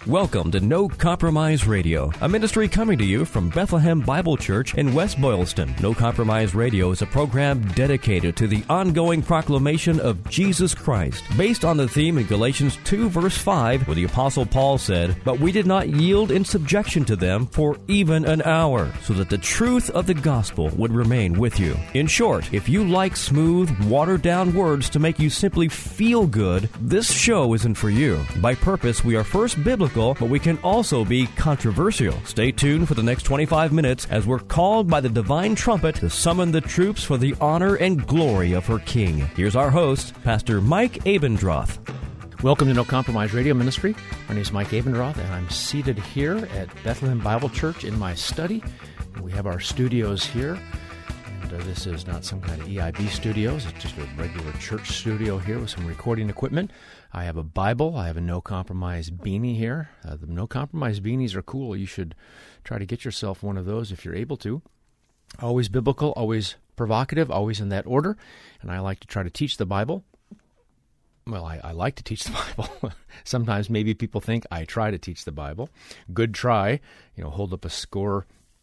Welcome to No Compromise Radio, a ministry coming to you from Bethlehem Bible Church in West Boylston. No Compromise Radio is a program dedicated to the ongoing proclamation of Jesus Christ, based on the theme in Galatians 2, verse 5, where the Apostle Paul said, "But we did not yield in subjection to them for even an hour, so that the truth of the gospel would remain with you." In short, if you like smooth, watered-down words to make you simply feel good, this show isn't for you. By purpose, we are first biblical, but we can also be controversial. Stay tuned for the next 25 minutes as we're called by the divine trumpet to summon the troops for the honor and glory of her King. Here's our host, Pastor Mike Abendroth. Welcome to No Compromise Radio Ministry. My name is Mike Abendroth, and I'm seated here at Bethlehem Bible Church in my study. We have our studios here, and this is not some kind of EIB studios. It's just a regular church studio here with some recording equipment. I have a Bible. I have a No Compromise beanie here. The No Compromise beanies are cool. You should try to get yourself one of those if you're able to. Always biblical, always provocative, always in that order. And I like to try to teach the Bible. Well, I like to teach the Bible. Sometimes maybe people think I try to teach the Bible. Good try. Hold up a score,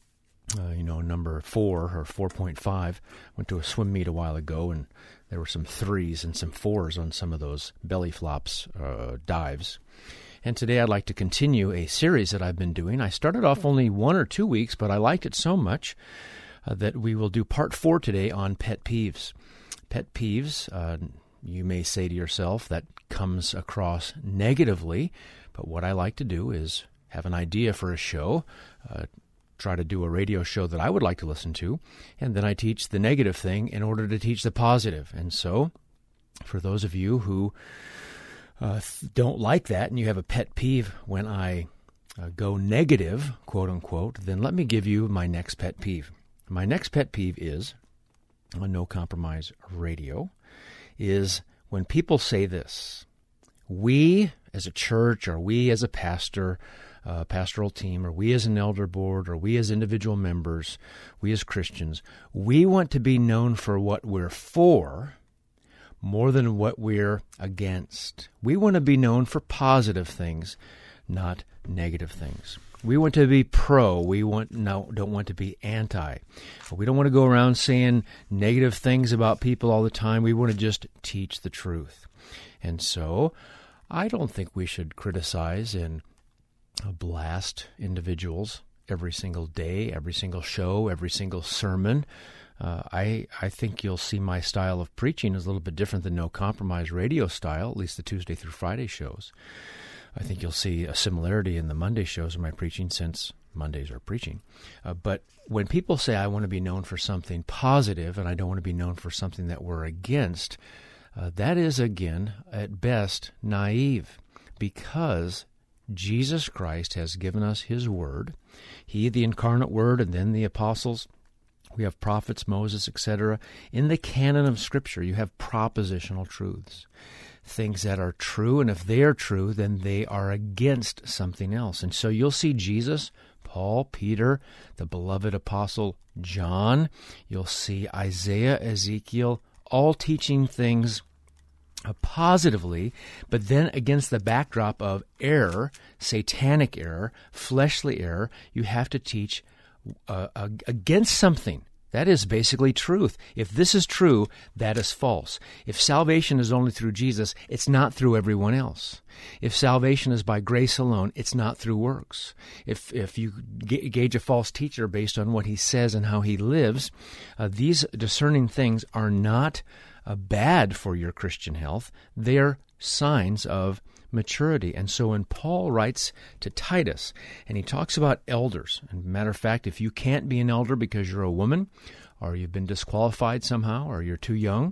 number 4 or 4.5. Went to a swim meet a while ago, and there were some 3s and some 4s on some of those belly flops dives. And today I'd like to continue a series that I've been doing. I started off only 1 or 2 weeks, but I liked it so much that we will do part 4 today on pet peeves. Pet peeves, you may say to yourself, that comes across negatively, but what I like to do is have an idea for a show, try to do a radio show that I would like to listen to, and then I teach the negative thing in order to teach the positive. And so, for those of you who don't like that and you have a pet peeve when I go negative, quote unquote, then let me give you my next pet peeve. My next pet peeve is, on No Compromise Radio, is when people say this: we as a church, or we as a pastor, pastoral team, or we as an elder board, or we as individual members, we as Christians, we want to be known for what we're for more than what we're against. We want to be known for positive things, not negative things. We want to be pro. We don't want to be anti. We don't want to go around saying negative things about people all the time. We want to just teach the truth. And so I don't think we should criticize and blast individuals every single day, every single show, every single sermon. I think you'll see my style of preaching is a little bit different than No Compromise Radio style, at least the Tuesday through Friday shows. I think you'll see a similarity in the Monday shows of my preaching, since Mondays are preaching. But when people say I want to be known for something positive and I don't want to be known for something that we're against, that is, again, at best, naive, because Jesus Christ has given us His Word. He, the incarnate Word, and then the apostles. We have prophets, Moses, etc. In the canon of Scripture, you have propositional truths, things that are true, and if they are true, then they are against something else. And so you'll see Jesus, Paul, Peter, the beloved apostle John. You'll see Isaiah, Ezekiel, all teaching things positively, but then against the backdrop of error, satanic error, fleshly error, you have to teach against something. That is basically truth. If this is true, that is false. If salvation is only through Jesus, it's not through everyone else. If salvation is by grace alone, it's not through works. If you gauge a false teacher based on what he says and how he lives, these discerning things are not bad for your Christian health. They're signs of maturity. And so when Paul writes to Titus, and he talks about elders, and matter of fact, if you can't be an elder because you're a woman, or you've been disqualified somehow, or you're too young,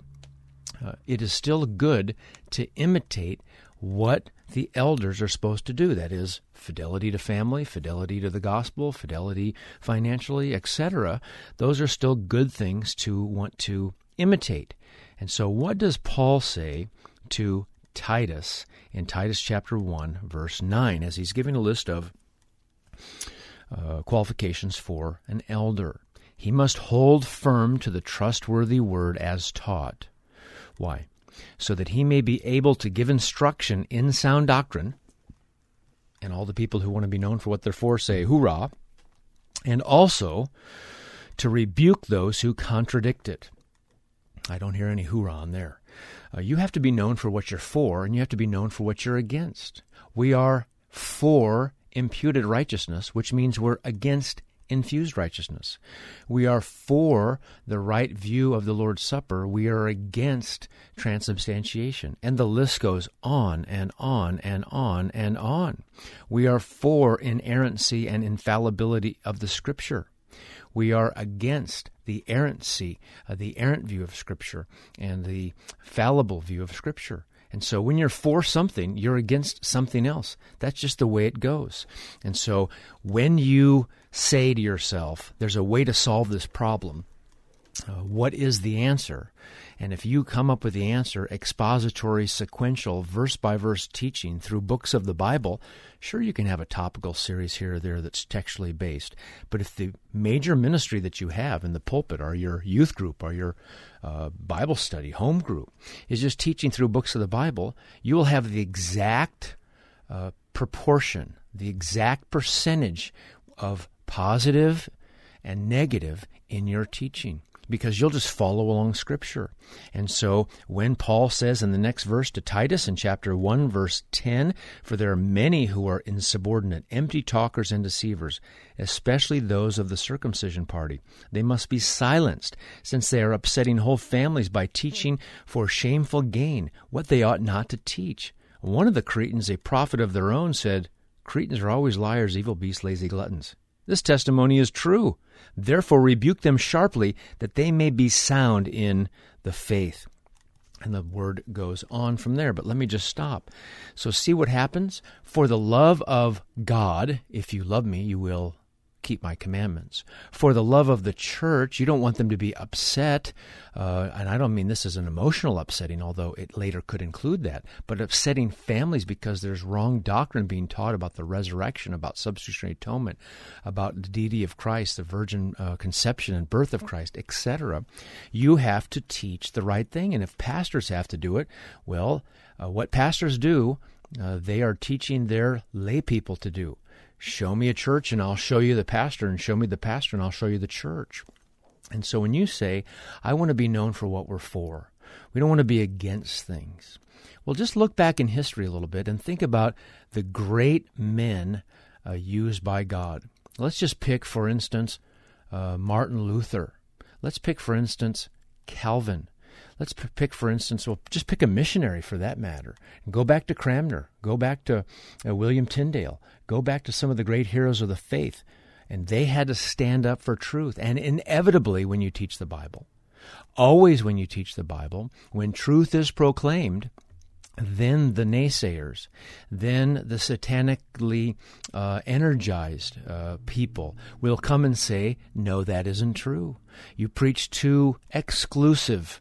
it is still good to imitate what the elders are supposed to do. That is, fidelity to family, fidelity to the gospel, fidelity financially, etc. Those are still good things to want to imitate. And so what does Paul say to Titus in Titus chapter 1, verse 9, as he's giving a list of qualifications for an elder? He must hold firm to the trustworthy word as taught. Why? So that he may be able to give instruction in sound doctrine And all the people who want to be known for what they're for say, hoorah. And also to rebuke those who contradict it. I don't hear any hoorah on there. You have to be known for what you're for, and you have to be known for what you're against. We are for imputed righteousness, which means we're against infused righteousness. We are for the right view of the Lord's Supper. We are against transubstantiation. And the list goes on and on and on and on. We are for inerrancy and infallibility of the Scripture. We are against the errancy, the errant view of Scripture, and the fallible view of Scripture. And so when you're for something, you're against something else. That's just the way it goes. And so when you say to yourself, there's a way to solve this problem, what is the answer? And if you come up with the answer, expository, sequential, verse-by-verse teaching through books of the Bible, sure, you can have a topical series here or there that's textually based. But if the major ministry that you have in the pulpit or your youth group or your Bible study, home group, is just teaching through books of the Bible, you will have the exact proportion, the exact percentage of positive and negative in your teaching, because you'll just follow along Scripture. And so when Paul says in the next verse to Titus in chapter 1, verse 10, "For there are many who are insubordinate, empty talkers and deceivers, especially those of the circumcision party. They must be silenced, since they are upsetting whole families by teaching for shameful gain what they ought not to teach." One of the Cretans, a prophet of their own, said, "Cretans are always liars, evil beasts, lazy gluttons." This testimony is true. Therefore rebuke them sharply, that they may be sound in the faith. And the word goes on from there, but let me just stop. So see what happens? For the love of God, if you love me, you will keep my commandments. For the love of the church, you don't want them to be upset, and I don't mean this as an emotional upsetting, although it later could include that, but upsetting families because there's wrong doctrine being taught about the resurrection, about substitutionary atonement, about the deity of Christ, the virgin conception and birth of Christ, etc. You have to teach the right thing, and if pastors have to do it, well, what pastors do, they are teaching their lay people to do. Show me a church and I'll show you the pastor, and show me the pastor and I'll show you the church. And so when you say, I want to be known for what we're for, we don't want to be against things. Well, just look back in history a little bit and think about the great men used by God. Let's just pick, for instance, Martin Luther. Let's pick, for instance, Calvin. Let's pick, for instance, well, just pick a missionary for that matter. Go back to Cranmer. Go back to William Tyndale. Go back to some of the great heroes of the faith. And they had to stand up for truth. And inevitably, when you teach the Bible, always when you teach the Bible, when truth is proclaimed, then the naysayers, then the satanically energized people will come and say, no, that isn't true. You preach too exclusive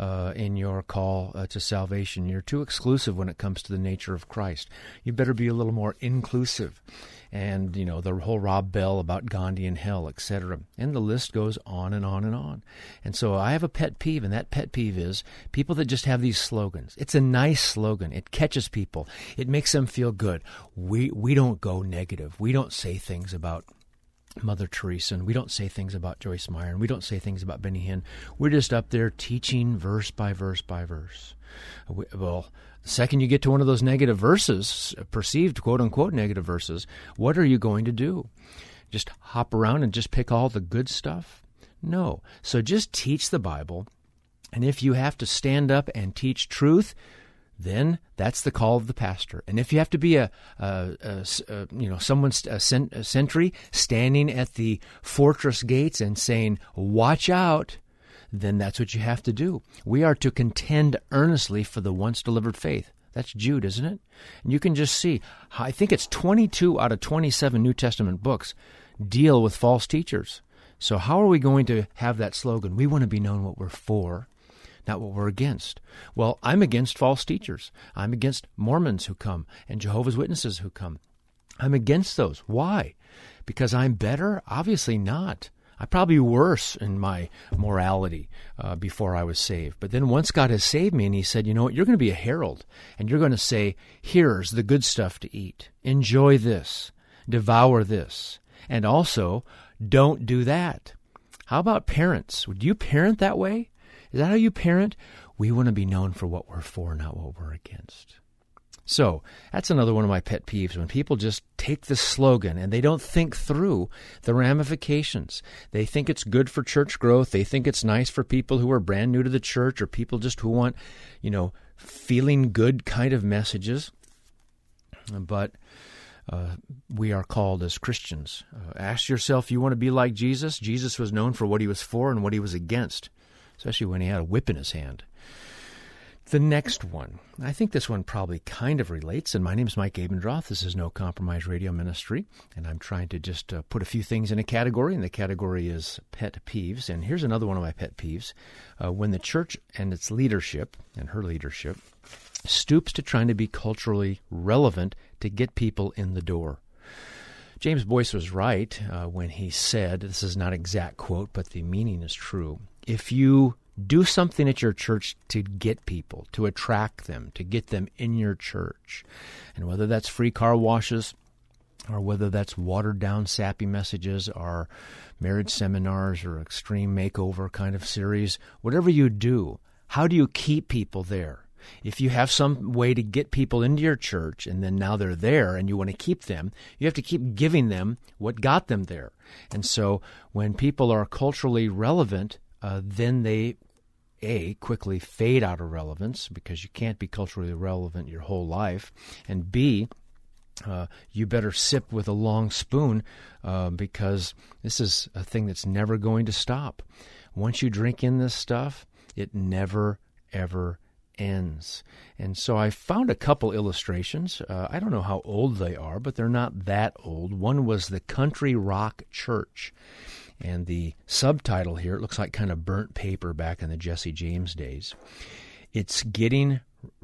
in your call to salvation. You're too exclusive when it comes to the nature of Christ. You better be a little more inclusive. And, you know, the whole Rob Bell about Gandhi and hell, etc. And the list goes on and on and on. And so I have a pet peeve, and that pet peeve is people that just have these slogans. It's a nice slogan. It catches people. It makes them feel good. We don't go negative. We don't say things about Mother Teresa, and we don't say things about Joyce Meyer, and we don't say things about Benny Hinn. We're just up there teaching verse by verse by verse. Well, the second you get to one of those negative verses, perceived quote-unquote negative verses, what are you going to do? Just hop around and just pick all the good stuff? No. So just teach the Bible, and if you have to stand up and teach truth, then that's the call of the pastor. And if you have to be a sentry standing at the fortress gates and saying, "Watch out," then that's what you have to do. We are to contend earnestly for the once delivered faith. That's Jude, isn't it? And you can just see, I think it's 22 out of 27 New Testament books deal with false teachers. So how are we going to have that slogan? We want to be known what we're for, not what we're against. Well, I'm against false teachers. I'm against Mormons who come and Jehovah's Witnesses who come. I'm against those. Why? Because I'm better? Obviously not. probably worse in my morality before I was saved. But then once God has saved me and he said, you know what, you're going to be a herald and you're going to say, here's the good stuff to eat. Enjoy this. Devour this. And also, don't do that. How about parents? Would you parent that way? Is that how you parent? We want to be known for what we're for, not what we're against. So that's another one of my pet peeves, when people just take this slogan and they don't think through the ramifications. They think it's good for church growth. They think it's nice for people who are brand new to the church or people just who want, feeling good kind of messages. But we are called as Christians. Ask yourself, you want to be like Jesus? Jesus was known for what he was for and what he was against, especially when he had a whip in his hand. The next one, I think this one probably kind of relates, and my name is Mike Abendroth. This is No Compromise Radio Ministry, and I'm trying to just put a few things in a category, and the category is pet peeves. And here's another one of my pet peeves. When the church and its leadership, and her leadership, stoops to trying to be culturally relevant to get people in the door. James Boyce was right when he said, this is not an exact quote, but the meaning is true, if you do something at your church to get people, to attract them, to get them in your church. And whether that's free car washes, or whether that's watered-down, sappy messages, or marriage seminars, or extreme makeover kind of series, whatever you do, how do you keep people there? If you have some way to get people into your church, and then now they're there and you want to keep them, you have to keep giving them what got them there. And so when people are culturally relevant, then they, A, quickly fade out of relevance because you can't be culturally relevant your whole life, and B, you better sip with a long spoon because this is a thing that's never going to stop. Once you drink in this stuff, it never, ever ends. And so I found a couple illustrations. I don't know how old they are, but they're not that old. One was the Country Rock Church. And the subtitle here, it looks like kind of burnt paper back in the Jesse James days. It's getting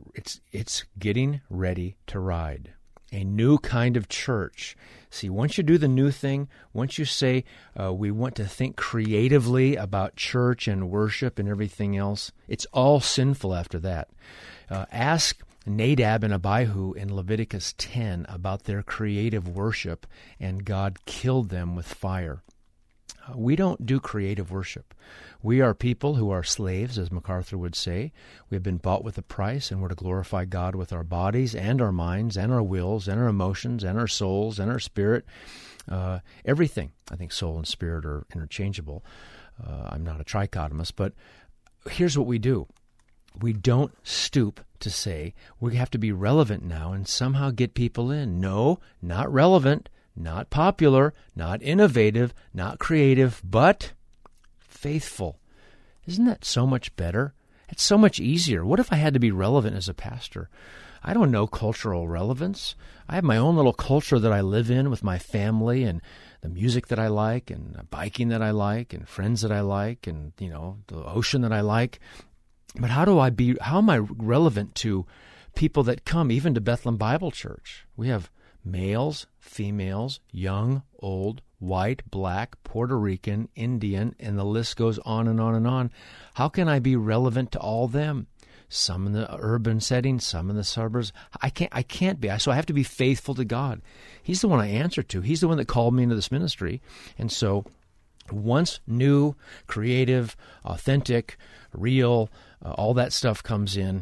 ready to ride. A new kind of church. See, once you do the new thing, once you say we want to think creatively about church and worship and everything else, it's all sinful after that. Ask Nadab and Abihu in Leviticus 10 about their creative worship, and God killed them with fire. We don't do creative worship. We are people who are slaves, as MacArthur would say. We have been bought with a price, and we're to glorify God with our bodies and our minds and our wills and our emotions and our souls and our spirit. Everything. I think soul and spirit are interchangeable. I'm not a trichotomist, but here's what we do. We don't stoop to say we have to be relevant now and somehow get people in. No, not relevant. Not popular, not innovative, not creative, but faithful. Isn't that so much better? It's so much easier. What if I had to be relevant as a pastor? I don't know cultural relevance. I have my own little culture that I live in with my family and the music that I like and biking that I like and friends that I like and, the ocean that I like. But how am I relevant to people that come even to Bethlehem Bible Church? We have males, females, young, old, white, black, Puerto Rican, Indian, and the list goes on and on and on. How can I be relevant to all them? Some in the urban setting, some in the suburbs. I can't be. So I have to be faithful to God. He's the one I answer to. He's the one that called me into this ministry. And so once new, creative, authentic, real, all that stuff comes in,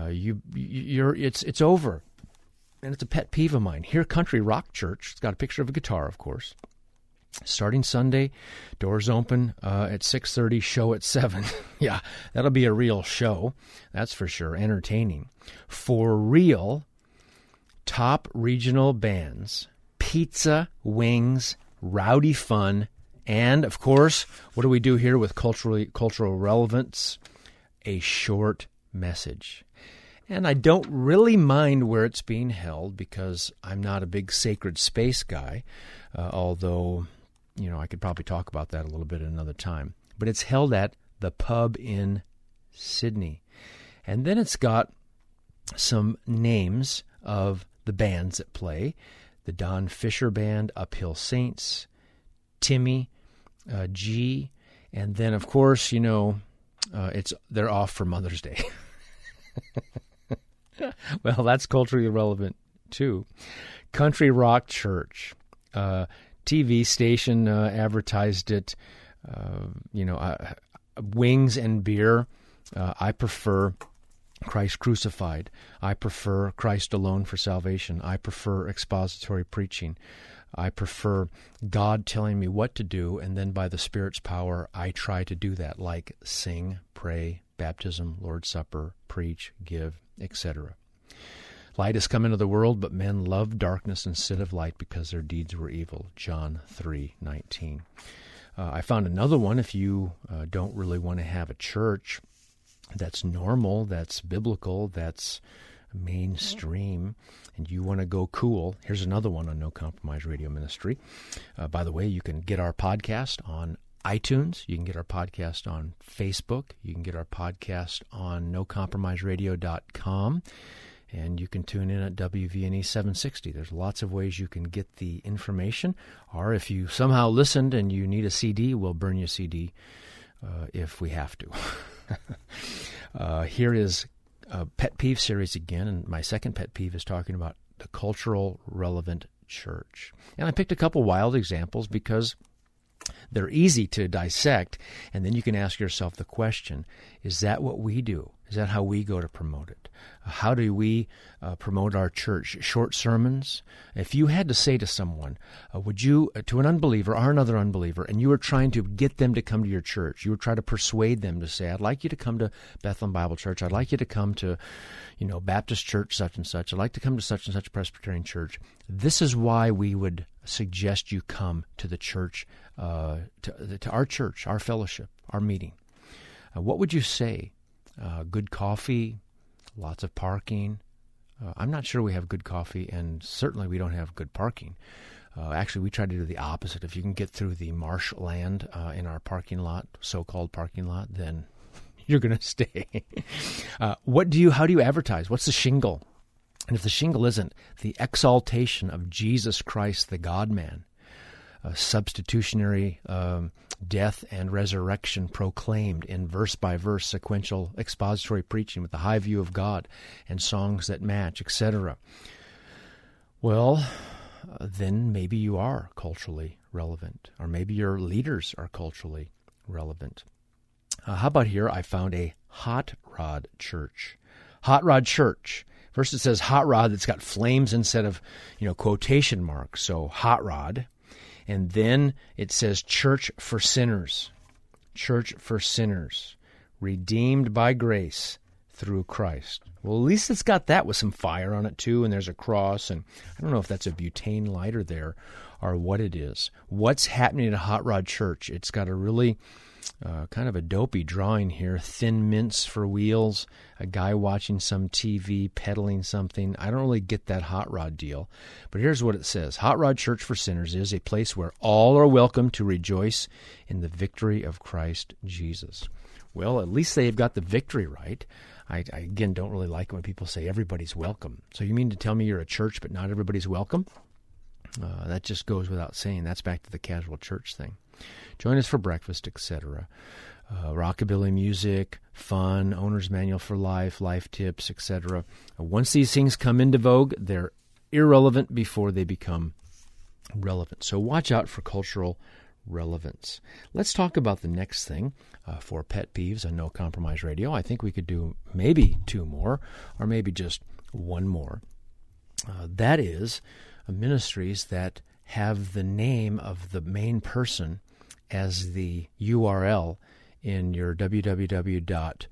it's over. And it's a pet peeve of mine. Here, Country Rock Church, it's got a picture of a guitar, of course. Starting Sunday, doors open at 6:30, show at 7. Yeah, that'll be a real show, that's for sure, entertaining. For real, top regional bands, pizza, wings, rowdy fun, and, of course, what do we do here with cultural relevance? A short message. And I don't really mind where it's being held because I'm not a big sacred space guy, although, I could probably talk about that a little bit at another time. But it's held at the Pub in Sydney. And then it's got some names of the bands that play. The Don Fisher Band, Uphill Saints, Timmy, G, and then, of course, they're off for Mother's Day. Well, that's culturally relevant, too. Country Rock Church. TV station advertised it, wings and beer. I prefer Christ crucified. I prefer Christ alone for salvation. I prefer expository preaching. I prefer God telling me what to do, and then by the Spirit's power, I try to do that, like sing, pray, baptism, Lord's Supper, preach, give, etc. Light has come into the world, but men loved darkness instead of light because their deeds were evil. John 3:19. I found another one. If you don't really want to have a church that's normal, that's biblical, that's mainstream, and you want to go cool, here's another one on No Compromise Radio Ministry. By the way, you can get our podcast on iTunes. You can get our podcast on Facebook. You can get our podcast on NoCompromiseRadio.com. And you can tune in at WVNE 760. There's lots of ways you can get the information. Or if you somehow listened and you need a CD, we'll burn you a CD if we have to. Here is a pet peeve series again, and my second pet peeve is talking about the cultural relevant church. And I picked a couple wild examples because they're easy to dissect, and then you can ask yourself the question, is that what we do? Is that how we go to promote it? How do we promote our church? Short sermons? If you had to say to someone, would you, to an unbeliever or another unbeliever, and you were trying to get them to come to your church, you were trying to persuade them to say, I'd like you to come to Bethlehem Bible Church, I'd like you to come to, Baptist Church such and such, I'd like to come to such and such Presbyterian church. This is why we would suggest you come to the church, to our church, our fellowship, our meeting. What would you say? Good coffee, lots of parking. I'm not sure we have good coffee, and certainly we don't have good parking. Actually, we try to do the opposite. If you can get through the marshland in our parking lot, so-called parking lot, then you're going to stay. How do you advertise? What's the shingle? And if the shingle isn't the exaltation of Jesus Christ, the God-man, substitutionary death and resurrection proclaimed in verse-by-verse sequential expository preaching with the high view of God and songs that match, etc. Well, then maybe you are culturally relevant, or maybe your leaders are culturally relevant. How about here? I found a hot rod church. Hot rod church. First it says hot rod that's got flames instead of, quotation marks. So hot rod. And then it says church for sinners. Church for sinners. Redeemed by grace through Christ. Well, at least it's got that with some fire on it too, and there's a cross, and I don't know if that's a butane lighter there or what it is. What's happening at a hot rod church? It's got a really kind of a dopey drawing here. Thin mints for wheels, a guy watching some TV, peddling something. I don't really get that hot rod deal. But here's what it says. Hot Rod Church for Sinners is a place where all are welcome to rejoice in the victory of Christ Jesus. Well, at least they've got the victory right. I again, don't really like it when people say everybody's welcome. So you mean to tell me you're a church but not everybody's welcome? That just goes without saying. That's back to the casual church thing. Join us for breakfast, etc. Rockabilly music, fun, owner's manual for life, life tips, etc. Once these things come into vogue, they're irrelevant before they become relevant. So watch out for cultural relevance. Let's talk about the next thing for pet peeves on No Compromise Radio. I think we could do maybe two more, or maybe just one more. That is ministries that have the name of the main person as the URL in your www.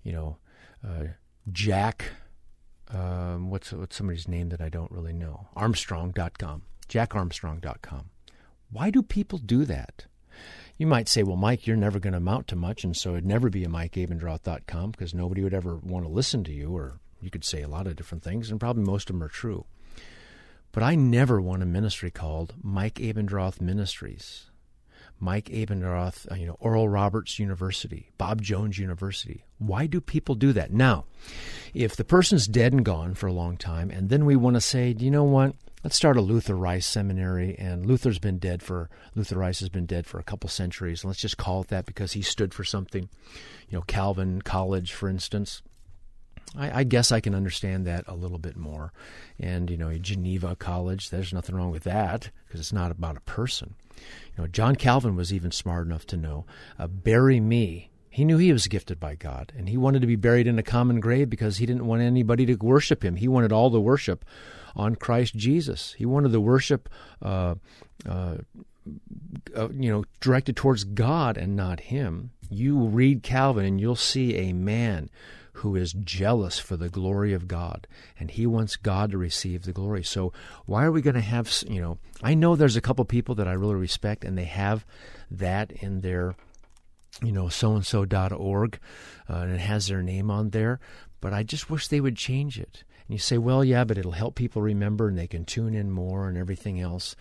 Jack, what's somebody's name that I don't really know? Armstrong.com, jackarmstrong.com. Why do people do that? You might say, well, Mike, you're never going to amount to much, and so it'd never be a MikeAbendroth.com because nobody would ever want to listen to you, or you could say a lot of different things, and probably most of them are true. But I never want a ministry called Mike Abendroth Ministries, Mike Abendroth, Oral Roberts University, Bob Jones University. Why do people do that? Now, if the person's dead and gone for a long time, and then we want to say, you know what, let's start a Luther Rice seminary, and Luther Rice has been dead for a couple centuries, and let's just call it that because he stood for something. Calvin College, for instance. I guess I can understand that a little bit more. And, Geneva College, there's nothing wrong with that because it's not about a person. John Calvin was even smart enough to know, bury me. He knew he was gifted by God, and he wanted to be buried in a common grave because he didn't want anybody to worship him. He wanted all the worship on Christ Jesus. He wanted the worship, directed towards God and not him. You read Calvin, and you'll see a man who is jealous for the glory of God, and he wants God to receive the glory. So why are we going to have, I know there's a couple people that I really respect, and they have that in their, soandso.org, and it has their name on there, but I just wish they would change it. And you say, well, yeah, but it'll help people remember, and they can tune in more and everything else.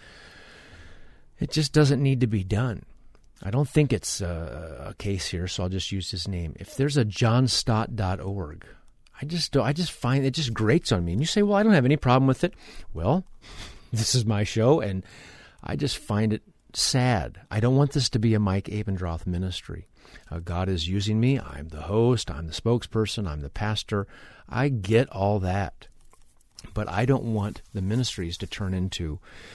It just doesn't need to be done. I don't think it's a case here, so I'll just use his name. If there's a johnstott.org, I just find it just grates on me. And you say, well, I don't have any problem with it. Well, this is my show, and I just find it sad. I don't want this to be a Mike Abendroth ministry. God is using me. I'm the host. I'm the spokesperson. I'm the pastor. I get all that. But I don't want the ministries to turn into,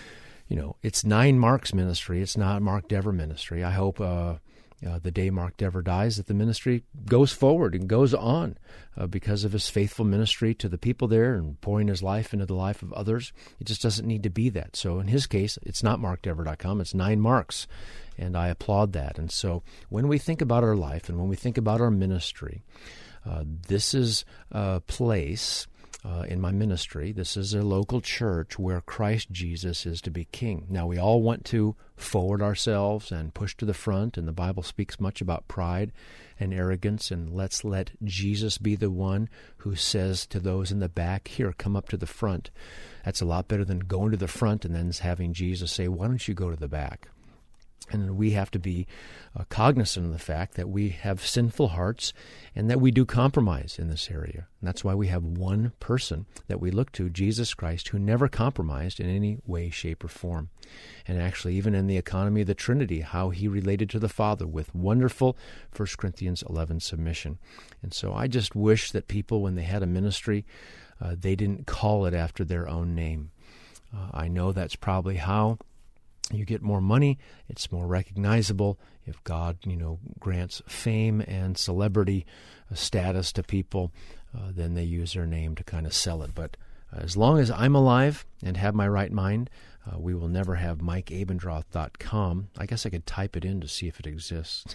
it's 9 Mark's ministry. It's not Mark Dever ministry. I hope the day Mark Dever dies that the ministry goes forward and goes on because of his faithful ministry to the people there and pouring his life into the life of others. It just doesn't need to be that. So in his case, it's not markdever.com. It's 9 Marks, and I applaud that. And so when we think about our life and when we think about our ministry, this is a place in my ministry. This is a local church where Christ Jesus is to be king. Now, we all want to forward ourselves and push to the front, and the Bible speaks much about pride and arrogance, and let's let Jesus be the one who says to those in the back, here, come up to the front. That's a lot better than going to the front and then having Jesus say, why don't you go to the back? And we have to be cognizant of the fact that we have sinful hearts and that we do compromise in this area. And that's why we have one person that we look to, Jesus Christ, who never compromised in any way, shape, or form. And actually, even in the economy of the Trinity, how he related to the Father with wonderful 1 Corinthians 11 submission. And so I just wish that people, when they had a ministry, they didn't call it after their own name. I know that's probably how you get more money. It's more recognizable. If God, grants fame and celebrity status to people, then they use their name to kind of sell it. But as long as I'm alive and have my right mind, we will never have MikeAbendroth.com. I guess I could type it in to see if it exists.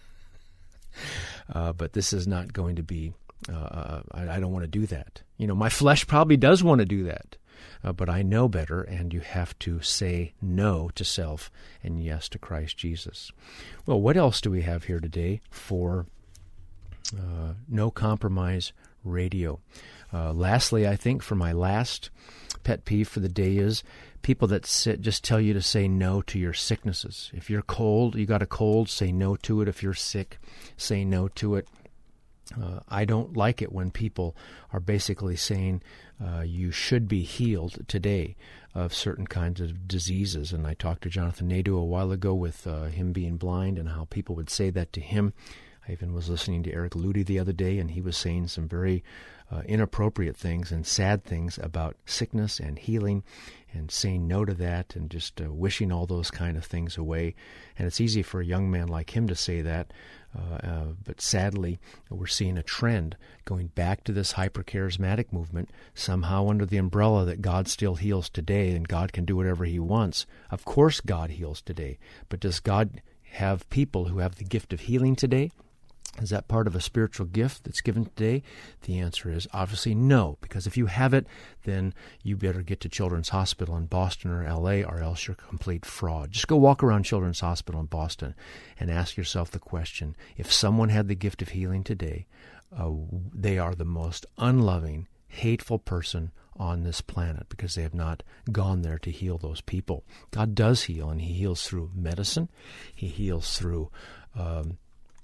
But this is not going to be, I don't want to do that. My flesh probably does want to do that. But I know better, and you have to say no to self and yes to Christ Jesus. Well, what else do we have here today for No Compromise Radio? Lastly, I think for my last pet peeve for the day is people that just tell you to say no to your sicknesses. If you're cold, you got a cold, say no to it. If you're sick, say no to it. I don't like it when people are basically saying you should be healed today of certain kinds of diseases. And I talked to Jonathan Nadeau a while ago with him being blind and how people would say that to him. I even was listening to Eric Ludy the other day, and he was saying some very inappropriate things and sad things about sickness and healing and saying no to that and just wishing all those kind of things away. And it's easy for a young man like him to say that, but sadly, we're seeing a trend going back to this hyper-charismatic movement, somehow under the umbrella that God still heals today and God can do whatever he wants. Of course God heals today, but does God have people who have the gift of healing today? Is that part of a spiritual gift that's given today? The answer is obviously no, because if you have it, then you better get to Children's Hospital in Boston or L.A., or else you're a complete fraud. Just go walk around Children's Hospital in Boston and ask yourself the question, if someone had the gift of healing today, they are the most unloving, hateful person on this planet because they have not gone there to heal those people. God does heal, and he heals through medicine. He heals through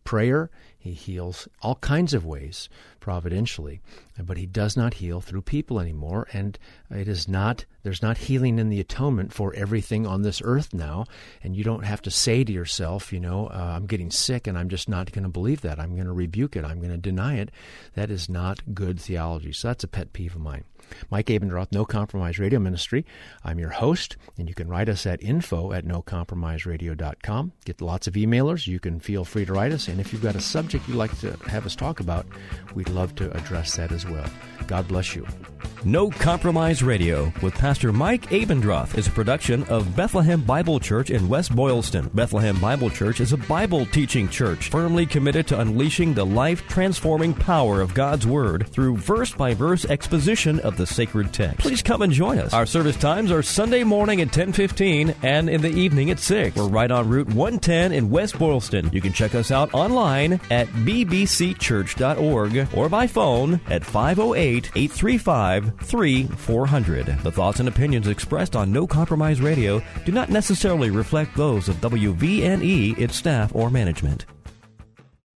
prayer. He heals all kinds of ways, providentially, but he does not heal through people anymore, and there's not healing in the atonement for everything on this earth now, and you don't have to say to yourself, I'm getting sick, and I'm just not going to believe that. I'm going to rebuke it. I'm going to deny it. That is not good theology. So that's a pet peeve of mine. Mike Abendroth, No Compromise Radio Ministry. I'm your host, and you can write us at info@nocompromiseradio.com. Get lots of emailers. You can feel free to write us, and if you've got a subject you'd like to have us talk about, we'd love to address that as well. God bless you. No Compromise Radio with Pastor Mike Abendroth is a production of Bethlehem Bible Church in West Boylston. Bethlehem Bible Church is a Bible teaching church firmly committed to unleashing the life-transforming power of God's Word through verse-by-verse exposition of the sacred text. Please come and join us. Our service times are Sunday morning at 10:15 and in the evening at 6. We're right on Route 110 in West Boylston. You can check us out online at bbcchurch.org or by phone at 508-835-3400. The thoughts and opinions expressed on No Compromise Radio do not necessarily reflect those of WVNE, its staff, or management.